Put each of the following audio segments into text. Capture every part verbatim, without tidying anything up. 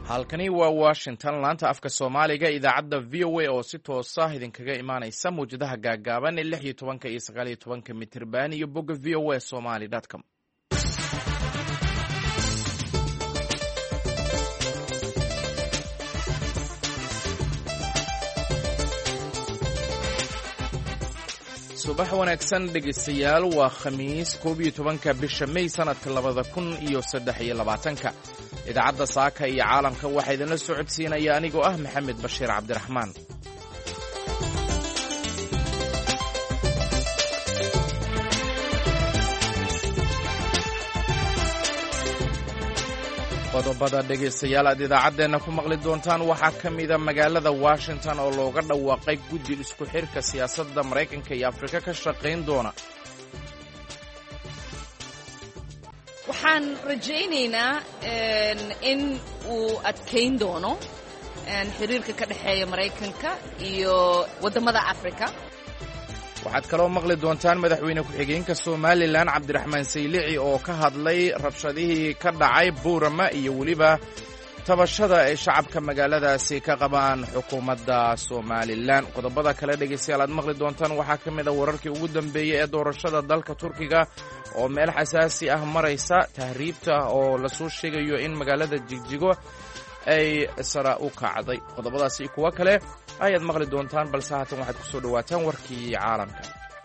halkani waa Washington, laanta afka Soomaaliga, idaacadda V O A oo si toos ah idinkaga imaanaysa muujadaha gaagaaban ee lix iyo tobanka iyo sagaal iyo tobanka mitirban iyo bogga v o a somali dot com. subax wanaagsan dhegeystayaal, waa khamiis koob iyo tobanka bisha May sanadka labada kun iyo saddex iyo labaatanka. idaacadda saaka iyo caalamka waxaa idinla socodsiinaya anigoo ah Maxamed Bashiir Cabdiraxmaan. qodobada dhegaystayaal aad idaacaddeenna ku maqli doontaan waxaa ka mida magaalada Washington oo looga dhawaaqay guddi isku xirka siyaasadda Maraykanka iyo Afrika ka shaqayn doona. waxaan rajaynaynaa in uu adkayn doono xiriirka ka dhexeeya Maraykanka iyo waddamada Afrika. waxaad kaloo maqli doontaan madaxweyne ku-xigeenka Somalilan Cabdiraxmaan Saylici oo ka hadlay rabshadihii ka dhacay Buurama iyo weliba tabashada ay shacabka magaaladaasi ka qabaan xukuumadda Somalilan. qodobada kale dhegeystayaal aad maqli doontaan waxaa ka mid a wararkii ugu dambeeyey ee doorashada dalka Turkiga oo meel xasaasi ah maraysa, tahriibta oo lasoo sheegayo in magaalada Jigjigo ay sara u kacday. qodobadaasi kuwa kale ayaad maqli doontaan, balse haatan waxaad ku soo dhowaataan warkii caalamka.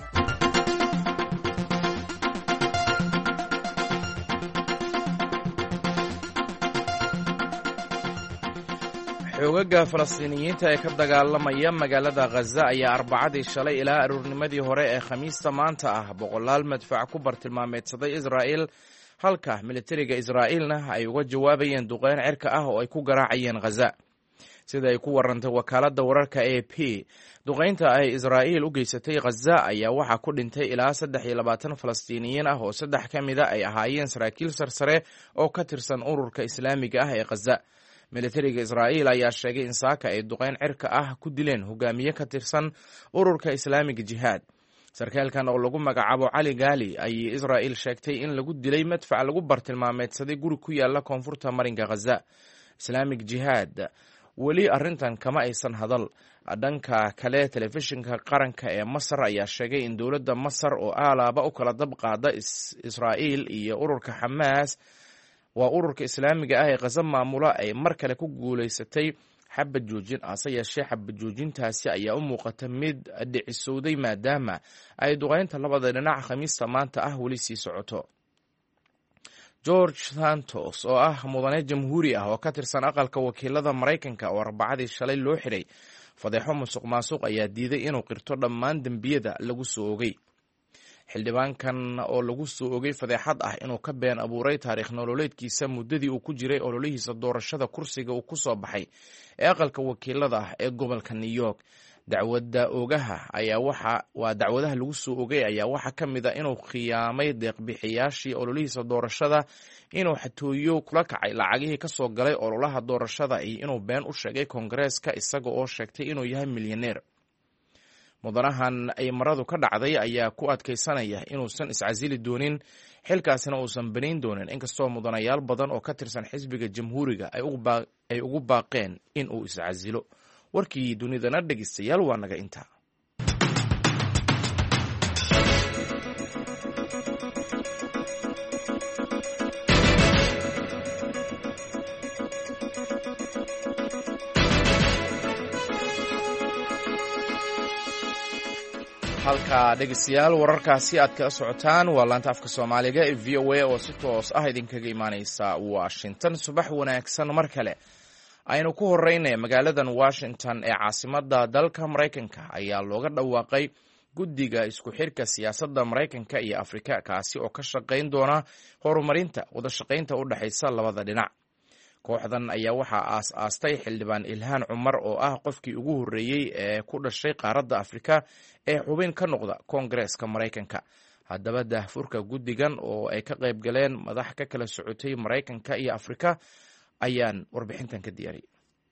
xoogaga Falastiiniyiinta ee ka dagaalamaya magaalada Gaza ayaa arbacadii shalay ilaa aroornimadii hore ee khamiista maanta ah boqolaal madfac ku bartilmaameedsaday Israa'iil, halka militariga Israa'iilna ay uga jawaabayeen duqeyn cirka ah oo ay ku garaacayeen Gaza. sida ay ku warantay wakaaladda wararka A P, duqeynta ay Israa'iil u geysatay Gaza ayaa waxaa ku dhintay ilaa saddex iyo labaatan Falastiiniyiin ah oo saddex ka mida ay ahaayeen saraakiil sarsare oo ka tirsan ururka Islaamiga ah ee Gaza. militariga Israa'iil ayaa sheegay in saaka ay duqeyn cirka ah ku dileen hogaamiye ka tirsan ururka Islaamiga Jihaad. sarkaalkan oo lagu magacaabo Cali Gali ayay Israa'iil sheegtay in lagu dilay madfac lagu bartilmaameedsaday guri ku yaala koonfurta marinka Gaza. Islaamic Jihaad weli arrintan kama aysan hadal. dhanka kale, telefishinka qaranka ee Masar ayaa sheegay in dowladda Masar oo aalaaba u kala dab qaada Israa'iil iyo ururka Xamaas, waa ururka Islaamiga ah ee Gaza maamula, ay mar kale ku guulaysatay xabad joojin. ase yeeshee xabad joojintaasi ayaa u muuqata mid dhicisowday maadaama ay duqeynta labada dhinac khamiista maanta ah weli sii socoto. George Santos oo ah mudane jamhuuri ah oo ka tirsan aqalka wakiilada Maraykanka oo arbacadii shalay loo xidhay fadeexo musuq maasuq ayaa diiday inuu qirto dhammaan dembiyada lagu soo ogay. xildhibaankan oo lagu soo ogay fadeexad ah inuu ka been abuuray taariikh nololeedkiisa muddadii uu ku jiray ololihiisa doorashada kursiga uu ku soo baxay ee aqalka wakiilada ah ee gobolka New York. dacwadda ogaha ayaa waxa waa dacwadaha lagu soo ogay ayaa waxaa ka mid a inuu khiyaamay deeq-bixiyaashii ololihiisa doorashada, inuu xatooyo kula kacay lacagihii ka soo galay ololaha doorashada iyo inuu been u sheegay koongareeska isaga oo sheegtay inuu yahay milyaneer. mudanahan ay maradu ka dhacday ayaa ku adkaysanaya inuusan iscasili doonin xilkaasina uusan banayn doonin, inkastoo mudanayaal badan oo ka tirsan xisbiga jamhuuriga ay ugu baaqeen in uu iscasilo. warkii dunidana dhegeystayaal waa naga intaa. halka dhegeystayaal wararkaasi aad kala socotaan waa laanta afka Soomaaliga ee V O A oo si toos ah idinkaga imaanaysa Washington. subax wanaagsan mar kale. aynu ku horeynay magaaladan Washington ee caasimadda dalka Maraykanka ayaa looga dhawaaqay guddiga isku xirka siyaasadda Maraykanka iyo Afrika, kaasi oo ka shaqayn doona horumarinta wada shaqaynta u dhaxaysa labada dhinac. kooxdan ayaa waxaa aas-aastay xildhibaan Ilhaan Cumar oo ah qofkii ugu horreeyey ee ku dhashay qaaradda Afrika ee xubin ka noqda Koongareeska Maraykanka. haddaba daahfurka guddigan oo ay ka qayb galeen madax ka kala socotay Maraykanka iyo Afrika ayaan warbixintan ka diyaariyay.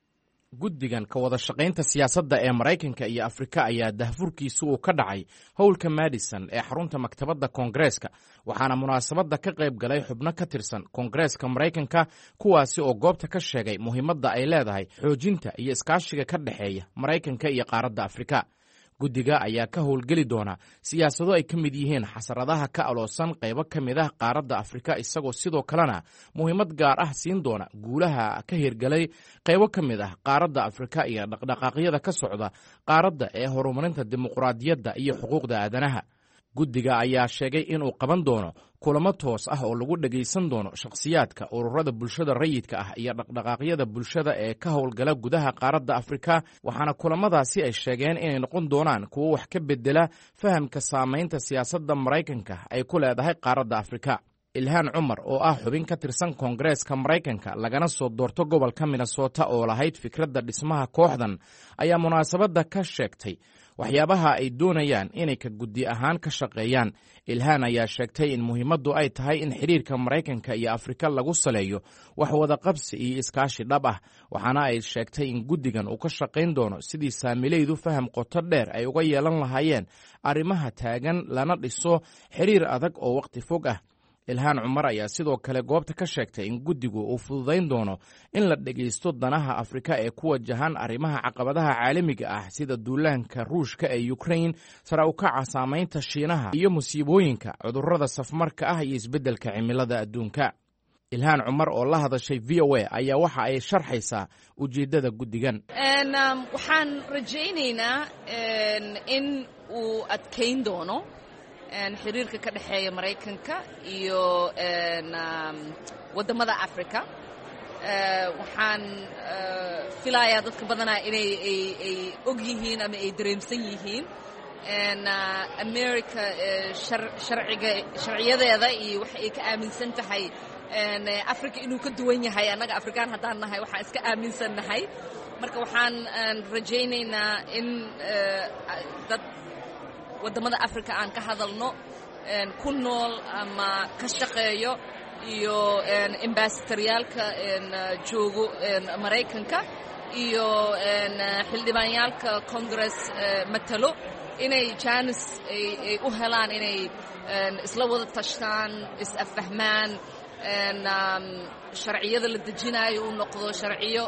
guddigan ka wada shaqaynta siyaasadda ee maraykanka iyo afrika ayaa dahfurkiisu uu ka dhacay howlka madison ee xarunta maktabadda koongareeska waxaana munaasabadda ka qayb galay xubno ka tirsan koongareeska maraykanka kuwaasi oo goobta ka sheegay muhiimadda ay leedahay xoojinta iyo iskaashiga ka dhexeeya maraykanka iyo qaaradda afrika. guddiga ayaa ka howlgeli doona siyaasado ay ka mid yihiin xasaradaha ka aloosan qaybo ka mid ah qaaradda afrika isagoo sidoo kalena muhiimad gaar ah siin doona guulaha ka hirgalay qaybo ka mid ah qaaradda afrika iyo dhaqdhaqaaqyada ka socda qaaradda ee horumarinta dimuqraadiyadda iyo xuquuqda aadanaha. guddiga ayaa sheegay inuu qaban doono kulamo toos ah oo lagu dhegaysan doono shakhsiyaadka ururada bulshada rayidka ah iyo dhaqdhaqaaqyada bulshada ee ka howlgala gudaha qaaradda afrika waxaana kulamadaasi ay sheegeen inay noqon doonaan kuwo wax ka bedela fahamka saamaynta siyaasadda maraykanka ay ku leedahay qaaradda afrika. ilhaan cumar oo ah xubin ka tirsan koongareeska maraykanka lagana soo doorto gobolka minnesota oo lahayd fikradda dhismaha kooxdan ayaa munaasabadda ka sheegtay waxyaabaha ay doonayaan inay ka guddi ahaan ka shaqeeyaan. ilhaan ayaa sheegtay in muhiimaddu ay tahay in xidhiirka maraykanka iyo afrika lagu saleeyo wax wada qabsi iyo iskaashi dhab ah waxaana ay sheegtay in guddigan uu ka shaqayn doono sidii saamilaydu faham qoto dheer ay uga yeelan lahaayeen arrimaha taagan lana dhiso xidhiir adag oo wakhti fog ah. ilhaan cumar ayaa sidoo kale goobta ka sheegtay in guddigu uu fududayn doono in la dhegaysto danaha afrika ee ku wajahan arrimaha caqabadaha caalamiga ah sida duulaanka ruushka ee ukrain, sare u kaca saamaynta shiinaha iyo musiibooyinka cudurrada safmarka ah iyo isbeddelka cimilada adduunka. ilhaan cumar oo la hadashay v o a ayaa waxa ay sharxaysaa ujeeddada guddigan. waxaan rajaynaynaa in uu adkayn doono xiriirka ka dhexeeya maraykanka iyo waddamada africa. waxaan filayaa dadka badanaa inay ay og yihiin ama ay dareemsan yihiin america sharciga sharciyadeeda iyo waxa ay ka aaminsan tahay africa inuu ka duwan yahay annaga afrikaan haddaan nahay waxaan iska aaminsan nahay. marka waxaan rajaynaynaa in dad waddamada africa aan ka hadalno ku nool ama ka shaqeeyo iyo ambasadoryaalka joogo maraykanka iyo xildhibaanyaalka congress matalo inay jaanis ay u helaan inay isla wada tashtaan, is-affahmaan, sharciyada la dejinaayo uu noqdo sharciyo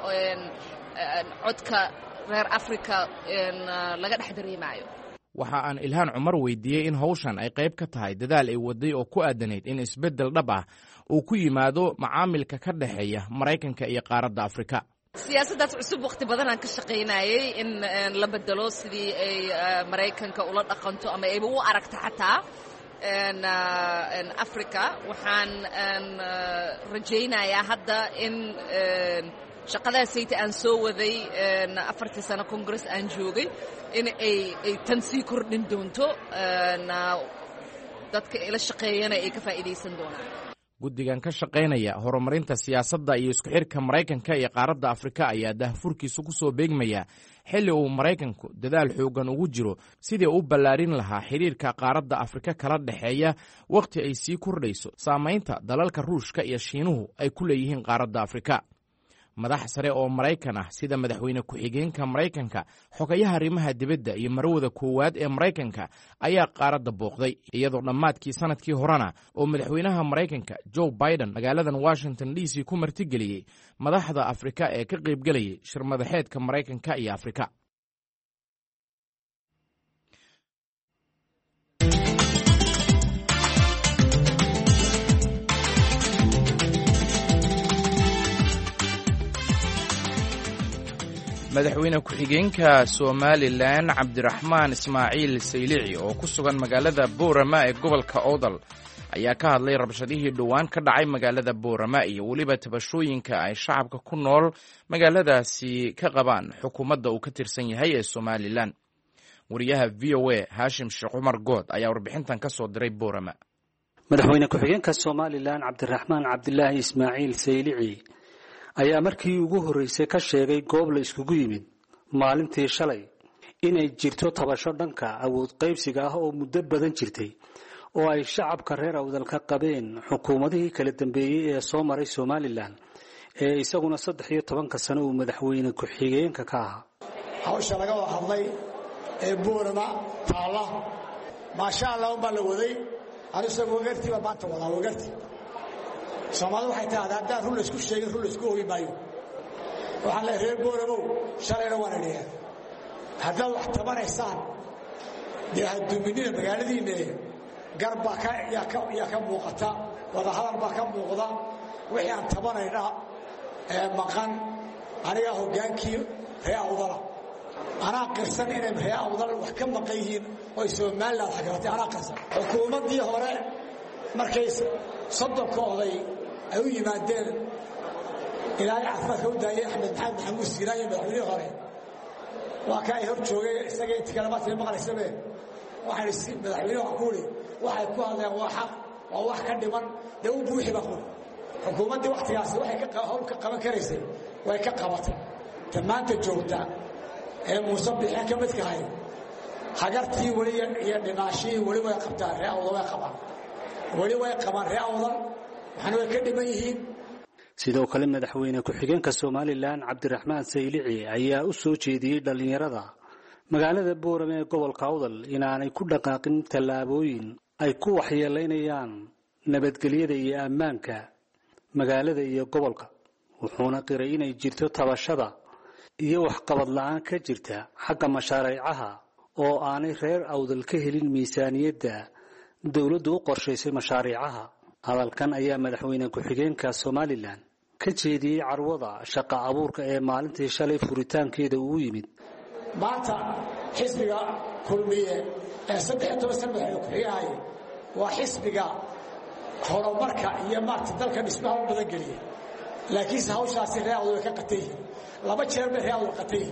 codka reer africa laga dhex dareemaayo. waxa aan ilhaan cumar weydiiyey in hawshan ay qayb ka tahay dadaal ay waday oo ku aadanayd in isbeddel dhab ah uu ku yimaado macaamilka ka dhexeeya maraykanka iyo qaaradda afrika. siyaasaddaas cusub wakhti badanaan ka shaqaynayay in la bedelo sidii ay maraykanka ula dhaqanto ama ayba u aragto xataa africa. waxaan rajaynayaa hadda in shaqadaasayta aan soo waday afartii sano congress aan joogay in ay ay tan sii kordhin doonto dadka ila shaqeeyana ay ka faa'iidaysan doonaan. guddigan ka shaqaynaya horumarinta siyaasadda iyo isku xidhka maraykanka iyo qaaradda afrika ayaa dahfurkiisu ku soo beegmaya xilli uu maraykanku dadaal xooggan ugu jiro sidii u ballaarin lahaa xidhiirka qaaradda afrika kala dhexeeya wakhti ay sii kordhayso saamaynta dalalka ruushka iyo shiinuhu ay ku leeyihiin qaaradda afrika. madax sare oo maraykan ah sida madaxweyne ku-xigeenka maraykanka, xogayaha arrimaha dibadda iyo marwada koowaad ee maraykanka ayaa qaaradda booqday iyadoo dhammaadkii sanadkii horena oo madaxweynaha maraykanka joe biden magaaladan washington d c ku martigeliyey madaxda afrika ee ka qaybgelayay shir madaxeedka maraykanka iyo afrika. madaxweyne ku-xigeenka somalilan cabdiraxmaan ismaaciil saylici oo ku sugan magaalada boorama ee gobolka awdal ayaa ka hadlay rabshadihii dhowaan ka dhacay magaalada boorama iyo weliba tabashooyinka ay shacabka ku nool magaaladaasi ka qabaan xukuumadda uu ka tirsan yahay ee somalilan. wariyaha v o a haashim sheekh cumar good ayaa warbixintan ka soo diray boorama. madaxweyne ku-xigeenka somalilan cabdiraxmaan cabdilaahi ismaaciil saylici ayaa markii ugu horreysay ka sheegay goob la iskugu yimid maalintii shalay inay jirto tabasho dhanka awood qaybsiga ah oo muddo badan jirtay oo ay shacabka reer awdal ka qabeen xukuumadihii kala dambeeyey ee soo maray somalilan ee isaguna saddex iyo tobanka sano uu madaxweyne ku-xigeenka ka ahaa. hawsha laga wada hadlay ee Boorama taala maasha Allah baa la waday aniga wagartiba maanta wada wagarti Soomaalidu waxay tahay haddaan run isku sheegin run isku hooyi maayo waxaan la reer Booramo shalayna waan leeyahay hadda wax tabanaysaan yaa duminina magaaladiina garba ka ya ka ya ka muuqata wada hadal baa ka muuqda wixii aan tabanayna ee maqan aniga hogaankii reeyawdala ana qirsan inay reeyawdala wax ka maqan yihiin oo Soomaaliland xaqiiqatan ana qirsan xukuumadii hore markay saddex oday ay u yimaadeen ilaahay afka u daayay Axmed Maxamed Maxamuud Siiraayo madaxweyne hore waa ka ay hor joogay isaga inta kala maatay maqlaysabe waxay si madaxweyne ku wali waxay ku hadleen waa xaq waa wax ka dhiman dee u buuxi baa xukuumadii waqtigaas waxay ka hawl ka qaban karaysay way ka qabatay tamaanta joogta ee musabbixin ka mid kahay hagartii wali iyo dhinaashii wali way qabtaan reeyawda way qabaan wali way qabaan reeyawda waxana way ka dhiman yihiin. sidoo kale madaxweyne ku-xigeenka Soomaaliland Cabdiraxmaan Saylici ayaa u soo jeediyay dhalinyarada magaalada Boorama ee gobolka Awdal inaanay ku dhaqaaqin tallaabooyin ay ku waxyeeleynayaan nabadgelyada iyo ammaanka magaalada iyo gobolka wuxuuna qiray inay jirto tabashada iyo waxqabad la'aan ka jirta xagga mashaariicaha oo aanay reer Awdal ka helin miisaaniyadda dawladdu u qorshaysay mashaariicaha. hadalkan ayaa madaxweyne ku-xigeenka Soomaaliland ka jeediyay carwada shaqo abuurka ee maalintii shalay furitaankeeda uu yimid. maanta xisbiga kulmiye ee saddex iyo toban sano ku-xigeenay waa xisbiga horumarka iyo maarta dalka dhismaha u badan geliya laakiin hawshaasi reeyawda way ka qatay laba jeer bay reeyawda qatay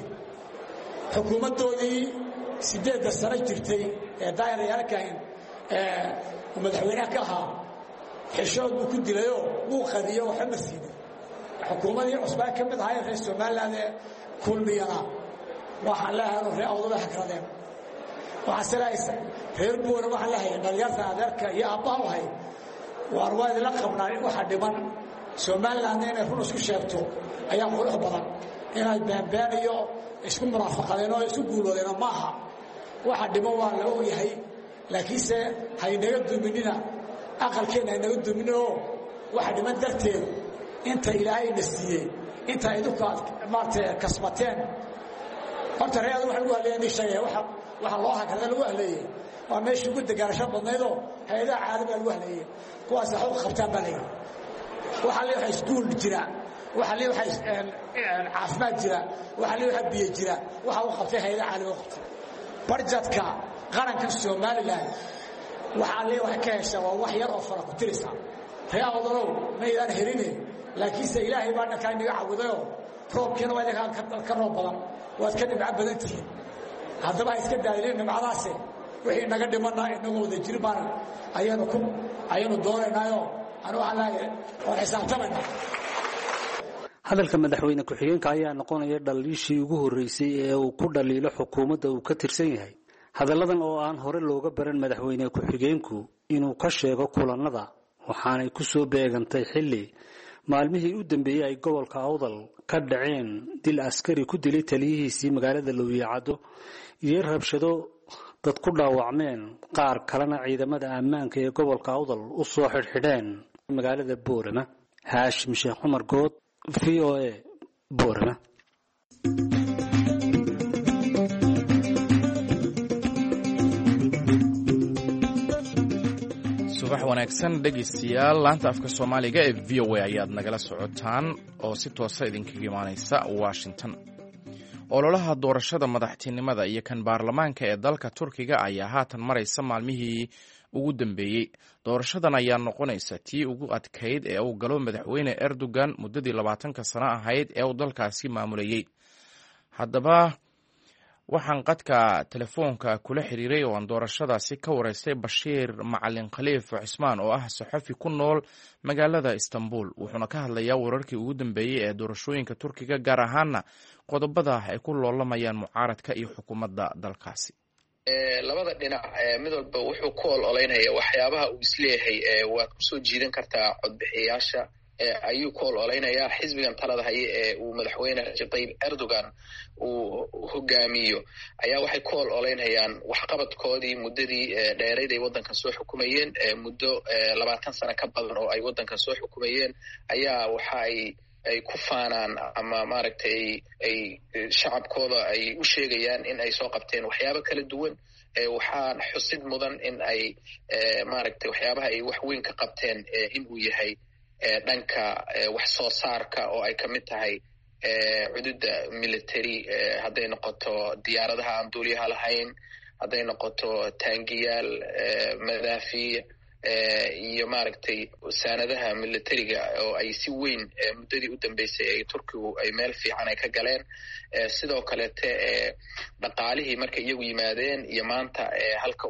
xukuumadoodii sideed sano jirtay ee daayirayaalkan ee madaxweynaha ka ahaa xishood buu ku dilayo wuu qadiyo waxa masiiday xukuumadii cusbaan ka mid ahayd reer Soomaaliland ee kulmiyana waxa la helo reeyawda hakradeen waxa salaaysa reer Boorama waxa la hayay dhalinyarada adeerka iyo aabbaha wahay war waad la qabnaa waxa dhiman Soomaaliland inay run isku sheegto ayaa qurux badan inay baanbaaniyo isku muraafaqadeen oo isku guuloodeen maaha waxa dhiman waa la og yahay laakiin se haynaga duminina aqalkeena haynaga dumino waxa dhiman darteed inta ilaahay nasiiyay inta idinku maartay kasbateen horta reeyadu waxa lagu haleeyay sheegay waxa waxa loo hakada lagu haleeyay waa meeshii ugu degaarasho badnaydo hay'adaha caalamiga lagu haleeyay kuwaas waxa u qabtaan balay waxa la yahay iskuul jira waxa la yahay caafimaad jira waxa la yahay biyo jira waxa uu qabtay hay'adaha caalamiga qabtay barjadka qaranka Soomaaliland waxa la yahay ka hesha waa wax yar oo fara ku tirisa reeyawdalo ma yaan helin laakiin se ilaahay baa dhakaa inaga cawdayo roobkiina waa inaga ka roob badan waad ka dhibca badan tihiin haddaba iska daayeen nimcadaas wixii naga dhimanaa inagoo wada jir baan ayanu ku ayanu dooranaayo anu halaaye oo xisaabtamana. hadalka madaxweyne ku-xigeenka ayaa noqonaya dhaliishii ugu horeysay ee uu ku dhaliilo xukuumadda uu ka tirsan yahay. hadalladan oo aan hore looga baran madaxweyne ku-xigeenku inuu ka sheego kulanada waxaanay ku soo beegantay xilli maalmihii u dambeeyay ay gobolka Awdal ka dhaceen dil askari ku dilay taliyihiisii magaalada Lowiyacado iyo rabshado dad ku dhaawacmeen qaar kalena ciidamada ammaanka ee gobolka Awdal u soo xidhxidheen magaalada Boorama. Haashim Sheekh Umar Good, V O A, Boorama. subax wanaagsan dhegeystayaal laanta afka Soomaaliga ee V O A ayaad nagala socotaan oo si toosa idinkaga imaanaysa Washington. ololaha doorashada madaxtinimada iyo kan baarlamaanka ee dalka Turkiga ayaa haatan maraysa maalmihii ugu dambeeyay. doorashadan ayaa noqonaysa tii ugu adkayd ee uu galo madaxweyne Erdogan muddadii labaatanka sano ahayd ee uu dalkaasi maamulayay. haddaba waxaan qadka telefoonka kula xiriiray oo aan doorashadaasi ka wareystay Bashiir Macalin Khaliif Cismaan oo ah saxafi ku nool magaalada Istanbul. wuxuuna ka hadlayaa wararkii ugu dambeeyay ee doorashooyinka Turkiga gaar ahaana qodobada ay ku loolamayaan mucaaradka iyo xukuumadda dalkaasi. labada dhinac mid walba wuxuu ku ololeynayaa waxyaabaha uu isleeyahay waad ku soo jiidan kartaa codbixiyaasha ayuu ku ololeynayaa. xisbigan talada haye ee uu madaxweyne Rajab Tayyip Erdogan uu hogaamiyo ayaa waxay ku ololeynayaan waxqabadkoodii muddadii dheerayd ay waddankan soo xukumayeen, muddo labaatan sano ka badan oo ay waddankan soo xukumayeen ayaa waxa ay ay ku faanaan ama maaragtay ay shacabkooda ay u sheegayaan in ay soo qabteen waxyaabo kala duwan. waxaan xusid mudan in ay maaragtay waxyaabaha ay wax weyn ka qabteen in uu yahay dhanka wax soo saarka oo ay ka mid tahay cududa military, hadday noqoto diyaaradaha aan duuliyaha lahayn, hadday noqoto taangiyaal, madaafiic iyo maaragtay saanadaha militariga oo ay si weyn muddadii u dambeysay ay turkigu ay meel fiican ay ka galeen. sidoo kaleete dhaqaalihii markay iyagu yimaadeen iyo maanta halka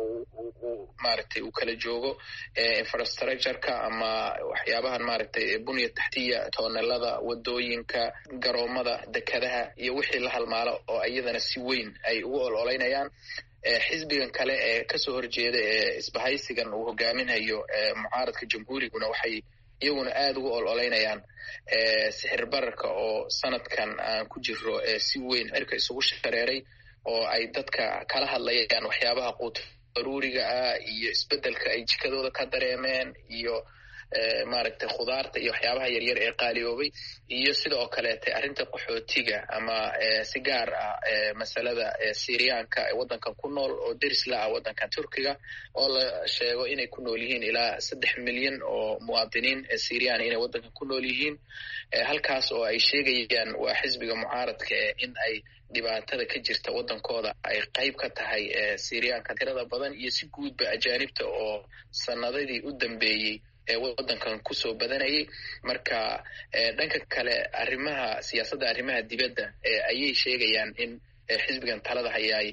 uu maaragtay uu kala joogo infrastructureka ama waxyaabahan maaragtay bunya taxtiya, toonelada, wadooyinka, garoomada, dekadaha iyo wixii la halmaalo oo iyadana si weyn ay ugu ololeynayaan. xisbigan kale ee kasoo horjeeda ee isbahaysigan uu hogaaminayo mucaaradka jamhuuriguna waxay iyaguna aada ugu ololeynayaan sixir bararka oo sanadkan aan ku jiro si weyn cirka isugu shareeray, oo ay dadka kala hadlayaan waxyaabaha quut daruuriga ah iyo isbedelka ay jikadooda ka dareemeen iyo maaragtay khudaarta iyo waxyaabaha yaryar ee qaaliyoobay, iyo sidoo kaleete arrinta qaxootiga ama si gaar ah masalada Syriyaanka ee waddankan ku nool oo deris la ah waddankan Turkiga, oo la sheego inay ku nool yihiin ilaa saddex milyan oo muwaadiniin Syriyan inay waddankan ku nool yihiin. halkaas oo ay sheegayaan waa xisbiga mucaaradka in ay dhibaatada ka jirta waddankooda ay qayb ka tahay Syriyaanka tirada badan iyo si guudba ajaanibta oo sanadadii u dambeeyey ee waddankan kusoo badanayay. marka dhanka kale arrimaha siyaasadda arrimaha dibadda ayay sheegayaan in xisbigan talada hayaay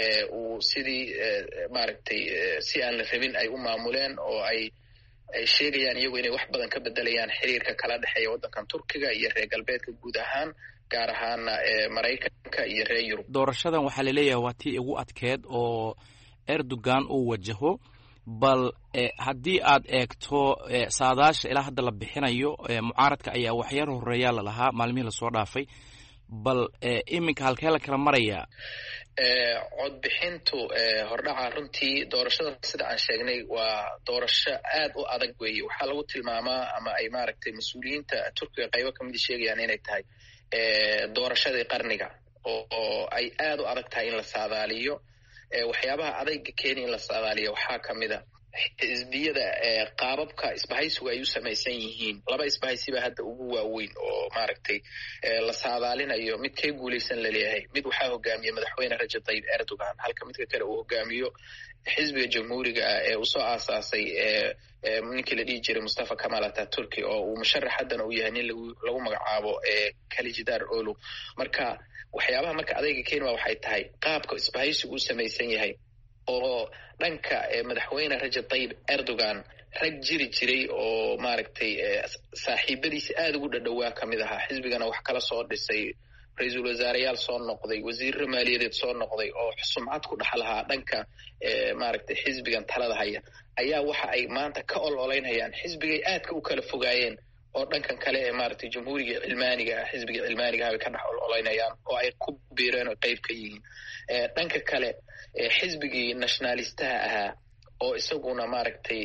uu sidii maaragtay si aan la rabin ay u maamuleen, oo ay ay sheegayaan iyagu inay wax badan ka bedelayaan xiriirka kala dhexeeya waddankan Turkiga iyo reer galbeedka guud ahaan, gaar ahaana Maraykanka iyo reer Yurub. doorashadan waxaa laleeyahay waa tii ugu adkeed oo Erdogan uu wajaho, bal haddii aad eegto saadaasha ilaa hadda la bixinayo mucaaradka ayaa waxyar horeeyaa lalahaa maalmihii lasoo dhaafay, bal iminka halkee la kala marayaa? codbixintu hordhaca runtii doorashada sida aan sheegnay waa doorasho aad u adag weeye. waxaa lagu tilmaamaa ama ay maaragtay mas-uuliyiinta Turkiga qaybo kamid sheegayaan inay tahay doorashadii qarniga oo ay aad u adag tahay in la saadaaliyo. waxyaabaha adayga keeni in la saadaaliyo waxaa kamid a xisbiyada qaababka isbahaysigu ay u samaysan yihiin. laba isbahaysiba hadda ugu waaweyn oo maaragtay la saadaalinayo mid kee guulaysan laleeyahay. mid waxaa hogaamiya madaxweyne Rajab Tayyip Erdogan, halka midka kale uu hogaamiyo xisbiga jamhuuriga ah ee uu soo aasaasay ninkii la dhihi jiray Mustafa Kemal Atatürk, oo uu musharax haddana uu yahay nin lagu magacaabo Kılıçdaroğlu Olu. marka waxyaabaha marka adayga keeni waxay tahay qaabka isbahaysigu u samaysan yahay, oo dhanka madaxweyne Rajab Tayyip Erdogan rag jiri jiray oo maaragtay saaxiibadiisi aada ugu dhadhowaa kamid ahaa, xisbigana wax kala soo dhisay, ra-iisul wasaareyaal soo noqday, wasiirro maaliyadeed soo noqday, oo sumcad ku dhex lahaa dhanka maaragtay xisbigan talada haya, ayaa waxa ay maanta ka ololeynayaan xisbigay aadka u kala fogaayeen oo dhankan kale ee maaragtay jamhuuriga cilmaaniga ah xisbiga cilmaaniga ah bay ka dhex ololeynayaan oo ay ku biireen oo qayb ka yihiin. dhanka kale xisbigii nationalistaha ahaa oo isaguna maaragtay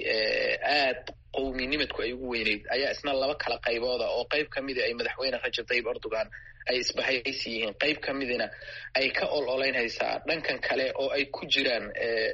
aad qowminimadku ay ugu weyneyd ayaa isna laba kala qaybooda, oo qayb kamida ay madaxweyne Rajab Tayyip Erdogan ay isbahaysi yihiin, qayb kamidina ay ka ololeynaysaa dhankan kale oo ay ku jiraan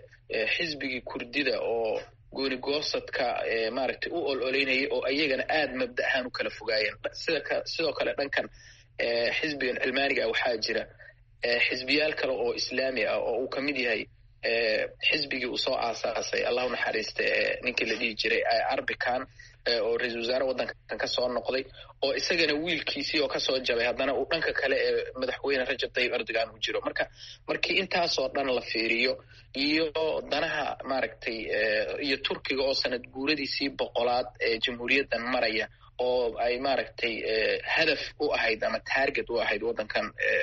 xisbigii kurdida oo gooni-goosadka maaragtay u ololeynayay oo iyagana aad mabda ahaan u kala fogaayeen. sida sidoo kale dhankan xisbigan cilmaaniga ah waxaa jira xisbiyaal kale oo islaami ah oo uu kamid yahay xisbigii uu soo aasaasay allah u naxariista ninkii la dhihi jiray Erbakan oo ra-iisul wasaare waddankan ka soo noqday, oo isagana wiilkiisii oo kasoo jabay haddana uu dhanka kale ee madaxweyne Rajab Tayyip Erdogan u jiro. marka markii intaasoo dhan la fiiriyo iyo danaha maaragtay iyo Turkiga oo sanad guuradiisii boqolaad ee jamhuuriyaddan maraya, oo ay maaragtay hadaf u ahayd ama target u ahayd waddankan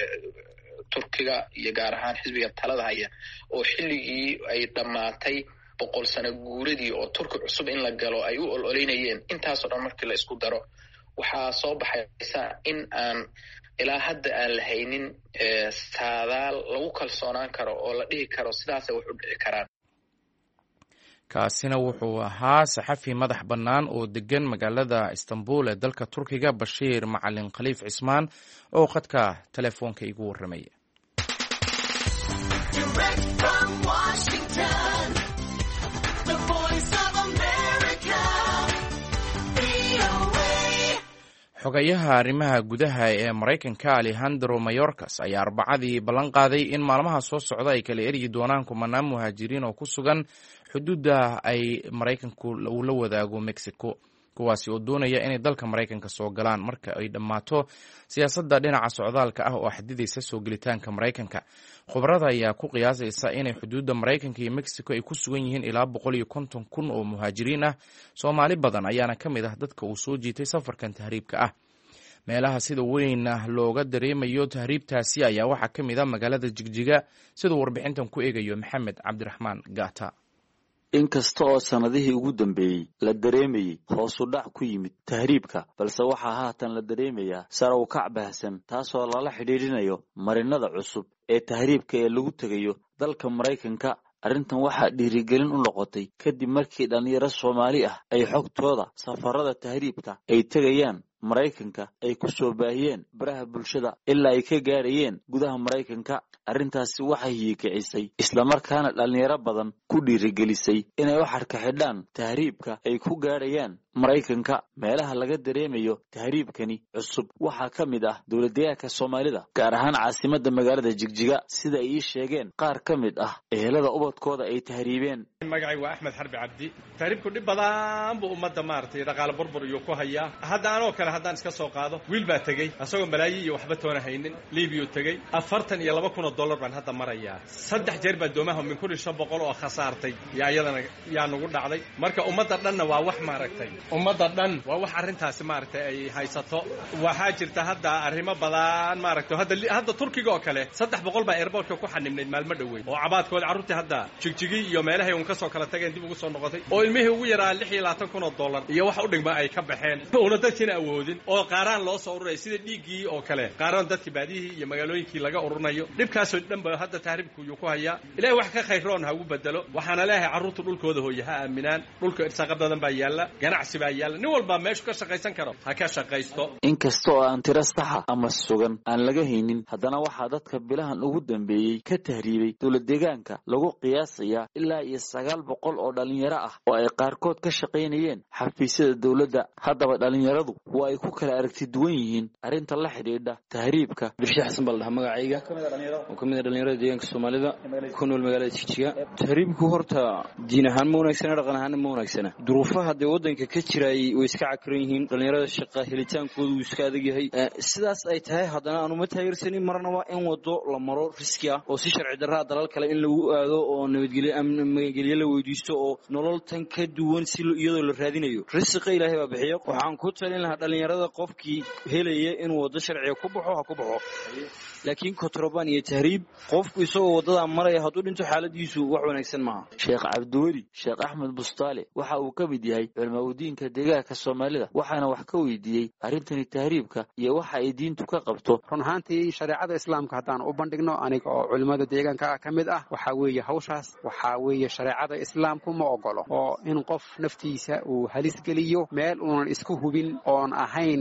Turkiga iyo gaar ahaan xisbiga talada haya, oo xilligii ay dhammaatay boqol sano guuradii oo Turki cusub in la galo ay u ololeynayeen. intaasoo dhan markii la isku daro waxaa soo baxaysa in aan ilaa hadda aan la haynin saadaal lagu kalsoonaan karo oo la dhihi karo sidaasay wax u dhici karaan. kaasina wuxuu ahaa saxafi madax bannaan oo degan magaalada istanbul ee dalka turkiga, bashiir macalin khaliif cismaan, oo khadka telefoonka igu warramaya. xogayaha arrimaha gudaha ee Maraykanka Alejandro Mayorkas ayaa arbacadii ballan qaaday in maalmaha soo socda ay kala eryi doonaan kumanaan muhaajiriin oo ku sugan xuduudda ay Maraykanku uu la wadaago Mexico, kuwaasi oo doonaya inay dalka Maraykanka soo galaan marka ay dhammaato siyaasadda dhinaca socdaalka ah oo xadidaysa soo gelitaanka Maraykanka. Khubarada ayaa ku qiyaasaysa inay xuduudda Maraykanka iyo Mexico ay ku sugan yihiin ilaa boqol iyo konton kun oo muhaajiriin ah. Soomaali badan ayaana ka mid ah dadka uu soo jiitay safarkan tahriibka ah. meelaha sida weyn looga dareemayo tahriibtaasi ayaa waxaa ka mid ah magaalada Jigjiga, sidoo warbixintan ku eegayo Maxamed Cabdiraxmaan Gaata. inkasta oo sanadihii ugu dambeeyey la dareemayay hoos u dhac ku yimid tahriibka, balse waxaa haatan la dareemayaa sare u kac baahsan, taasoo lala xidhiidhinayo marinada cusub ee tahriibka ee lagu tegayo dalka Maraykanka. arrintan waxaa dhiirigelin u noqotay kadib markii dhalinyaro Soomaali ah ay xogtooda safarada tahriibka ay tegayaan Maraykanka ay ku soo baahiyeen baraha bulshada ilaa ay ka gaarayeen gudaha Maraykanka. arrintaasi waxay hiikicisay isla markaana dhalinyaro badan ku dhiirigelisay inay wax ka xidhaan tahriibka ay ku gaarayaan Maraykanka. meelaha laga dareemayo tahriibkani cusub waxaa ka mid ah dowladdeegaanka Soomaalida, gaar ahaan caasimadda magaalada Jigjiga, sida ay sheegeen qaar ka mid ah ehelada ubadkooda ay tahriibeen. magacay waa Axmed Xarbi Cabdi. tahriibku dhib badan buu ummadda maartay dhaqaale burbur iyo ku hayaa. hadda anoo kale haddaan iska soo qaado, wiil baa tegey asagoo malaayiin iyo waxba toona haynin, Liibiya tegey, afartan iyo laba kun oo dollar baan hadda marayaa. saddex jeer baa doomaha min kun iyo shan boqol oo khasaartay yaa iyadana yaa nagu dhacday. marka ummadda dhanna waa wax maaragtay ummadda dhan waa wax arrintaasi maaragtay ay haysato. waxaa jirta hadda arrimo badan maaragtay hadda hadda Turkiga oo kale saddex boqol baa airportka ku xanimnayd maalmo dhaweey oo cabaadkooda carruurtii hadda Jigjigi iyo meelahay uun ka soo kala tageen dib ugu soo noqotay oo ilmihii ugu yaraa lix iyo labaatan kun oo dollar iyo wax u dhigma ay ka baxeen una dadkiina awoodin oo qaaraan loo soo ururay sida dhiigii oo kale qaaraan dadkii baadiyihii iyo magaalooyinkii laga ururinayo. dhibkaasoo dhan ba hadda tahriibku uu ku hayaa. ilaahay wax ka khayroon ha ugu bedelo. waxaana leeyahay carruurtu dhulkooda hooyo ha aaminaan. dhulka irsaaqad badan baa yaala, ganacsi baa yaala, nin walba meeshu ka shaqaysan karo ha ka shaqaysto. inkasta oo aan tiro saxa ama sugan aan laga haynin, haddana waxaa dadka bilahan ugu dambeeyey ka tahriibay dowladdeegaanka lagu qiyaasayaa ilaa iyo sagaal boqol oo dhalinyaro ah oo ay qaarkood ka shaqaynayeen xafiisyada dowladda. haddaba dhalinyaradu waa ay ku kala aragti duwan yihiin arrinta la xidhiidha tahriibka. Birshe Xasan bal dhaha magacayga oo kamid ah dhalinyarada deegaanka Soomaalida ku nool magaalada Jigjiga. tahriibku horta diin ahaan ma wanaagsana, dhaqan ahaan ma wanaagsana. duruufaha de wadanka ka jiray way iska cakran yihiin, dhalinyarada shaqa helitaankoodu wuu iska adag yahay. sidaas ay tahay haddana aanu ma taageersanin. marna waa in wado la maro riski ah oo si sharci darraa dalal kale in lagu aado oo nabadgelyo amnigelyo la weydiisto oo nolol tan ka duwan si iyadoo la raadinayo. risqiga Ilaahay baa bixiyo. waxaan ku talin lahaa dhalinyarada qofkii helaya inuu wado sharciga ku baxo ha ku baxo, laakiin kontrabaan iyo tahriib qofku isagoo wadada maraya hadduu dhinto xaaladiisu wax wanaagsan maaha. Sheekh Cabdiweli Sheekh Axmed Bustaale waxa uu ka mid yahay culimadiinka deegaanka Soomaalida, waxaana wax ka weydiiyey arrintani tahriibka iyo waxa ay diintu ka qabto. run ahaantii shareecada islaamka haddaan u bandhigno aniga oo culimada deegaanka ka mid ah, waxa weeye hawshaas waxa weeye shareecada islaamku ma ogolo oo in qof naftiisa uu halis geliyo meel uunan isku hubin oon ahayn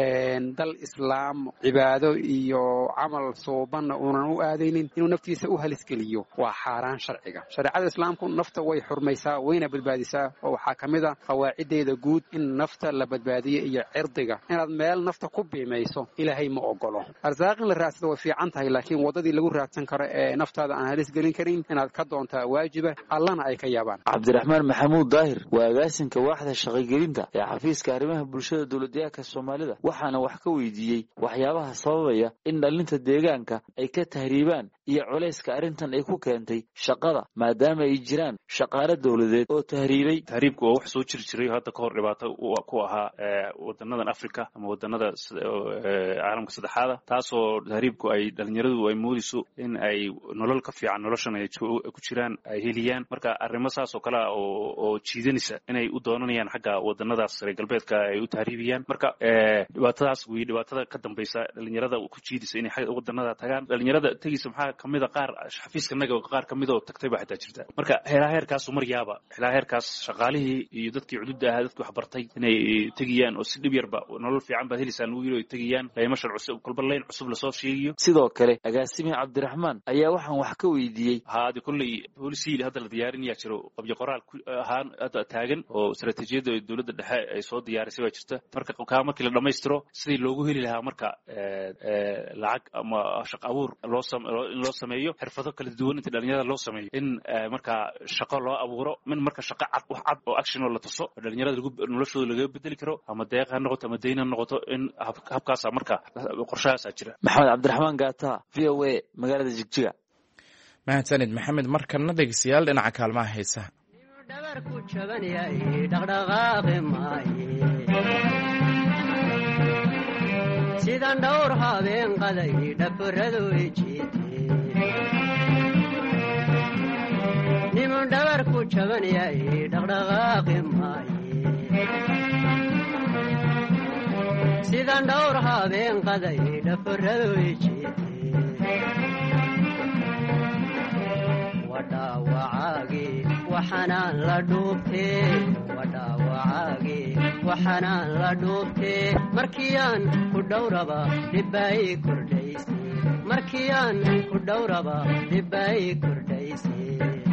dal islaam cibaado iyo camal sooban uunan u aadaynin inuu naftiisa u halis geliyo waa xaaraan sharciga. shareecada islaamku nafta way xurmaysaa wayna badbaadisaa oo waxaa ka mid ah qawaacideeda guud in nafta la badbaadiyo iyo cirdiga. inaad meel nafta ku biimayso ilaahay ma ogolo. arsaaqin la raadsado way fiican tahay, laakiin wadadii lagu raadsan karo ee naftaada aan halis gelin karin inaad ka doontaa waajiba, allana ay ka yaabaan. Cabdiraxmaan Maxamuud Daahir waa agaasinka waaxda shaqagelinta ee xafiiska arrimaha bulshada dowladdeegaanka Soomaalida, waxaana wax ka weydiiyey waxyaabaha sababaya in dhalinta deegaanka ay ka tahriibaan iyo culayska arrintan ay ku keentay shaqada, maadaama ay jiraan shaqaale dowladeed oo tahriibay. tahriibku waa wax soo jir jiray hadda ka hor dhibaato ku ahaa wadanadan Africa ama wadanada caalamka saddexaad taasoo tahriibku ay dhalinyaradu ay moodayso in ay nolol ka fiican noloshan ay ku jiraan ay heliyaan marka arrimo saas oo kala oo jiidanaysa inay u doonanayaan xagga wadanadaas reer galbeedka ay u tahriibiyaan marka dhibaatadaas way dhibaatada ka dambaysa dhalinyarada ku jiidaysa inay xagga wadanada tagaan dhalinyarada tageysa maxaa kamid ah qaar xafiiskanaga qaar kamid oo tagtay baa xitaa jirta marka heerkaas mar yaaba heerkaas shaqaalihii iyo dadkii xuduudda ahaa dadkii wax bartay inay tagiyaan oo si dhib yarba nolol fiican baad helisaan ugu yiri tagiyaan layma sharci kulba leen cusub la soo sheegiyo sidoo kale agaasimi Cabdiraxmaan ayaa waxaan wax ka weydiiyay haadi kulli booliisiil hadda la diyaarinaya jiro qabyo qoraal ahaan hadda taagan oo istaraatiijiyada dawladda dhexe ay soo diyaarisay waa jirta marka ka markii la dhameystiro sidii loogu heli lahaa marka lacag ama shaqo abuur loo sameeyo in loo sameeyo xirfado kala duwan inta dhalinyarada loo sameeyo in marka shaqo loo abuuro min marka shaqo cad wax cad oo action oo la tuso dhalinyarada noloshooda laga bedeli karo ama deeq ha noqoto ama deyn ha noqoto in habkaas marka qorshahaas jira Maxamed Cabdiraxmaan Gaata V O A magaalada Jigjiga mahadsanid Maxamed markana dhegeystayaal dhinaca kaalmaha heesaha dhabar ku jaban yahay dhaqdhaqaaqi maaye sidan dhowr habeen qaday dhabaradu jiitay niman dhabar ku jaban yahay dhaqdhaqaaqi maaye sidan dhowr habeen qaday dhabaradu jiitay wadhawacaagi waxanaan la dhuubtee wadhawacaagi waxanaan la dhuubtee markiyaan ku dhowraba dhibbay kordhaysay markiyaan ku dhowraba dhibbay kordhaysay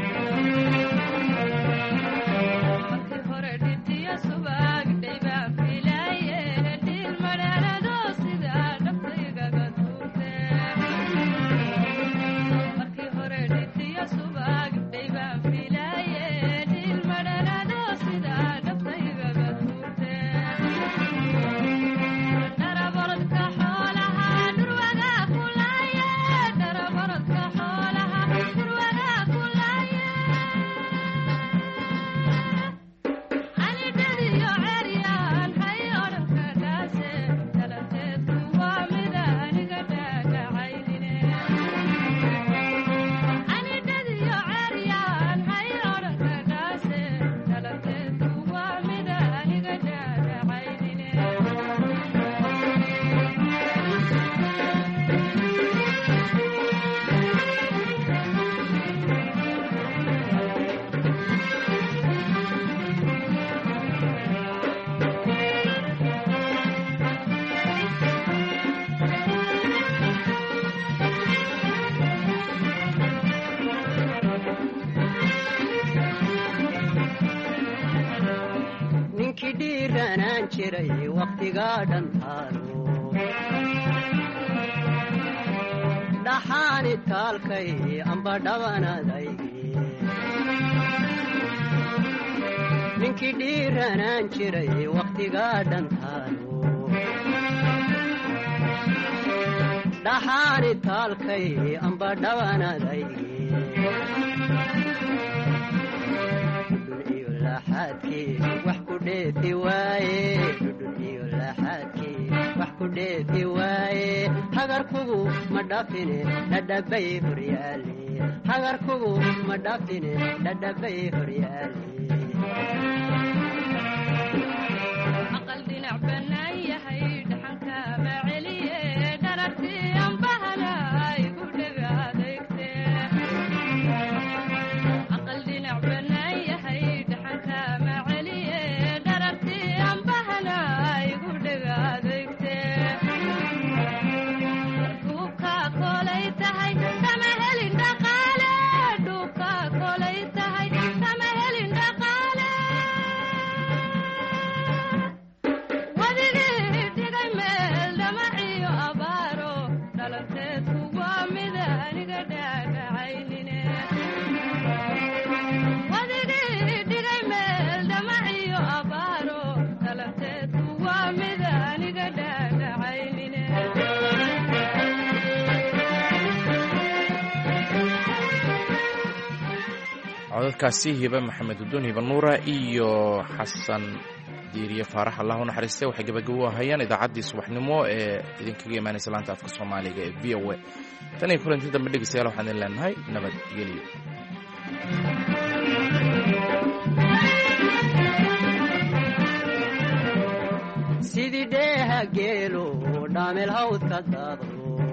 waqtiga dhantaalo dhaxaani taalkay amba dhabanadaygi ninkii dhiiranaan jiray waqtiga dhantaalo dhaxaani taalkay amba dhabanadaygi wax ku dheefi waaye dhudhun iyo laxaadkii wax ku dheefi waaye hagarkugu ma dhaafine dhadhabay horyaale hagarkugu ma dhaafine dhadhabay horyaale aqal dhinac bannaan yahay dhaxanka ma celiye dharartii anbahala igu dhega adeegte aqal dhinac bannaan yahay codadkaasi hiba maxamed uduun hiba nuura iyo xasan diiriye faarax allah u naxariistay waxay gabagabo ahayeen idaacaddii subaxnimo ee idinkaga imaanaysa laanta afka soomaaliga ee v o a tan iyo kulanti dambe dhegeystayaal waxaan idin leenahay nabadgelyo sidii dheeha geelo dhaamel hawdka daado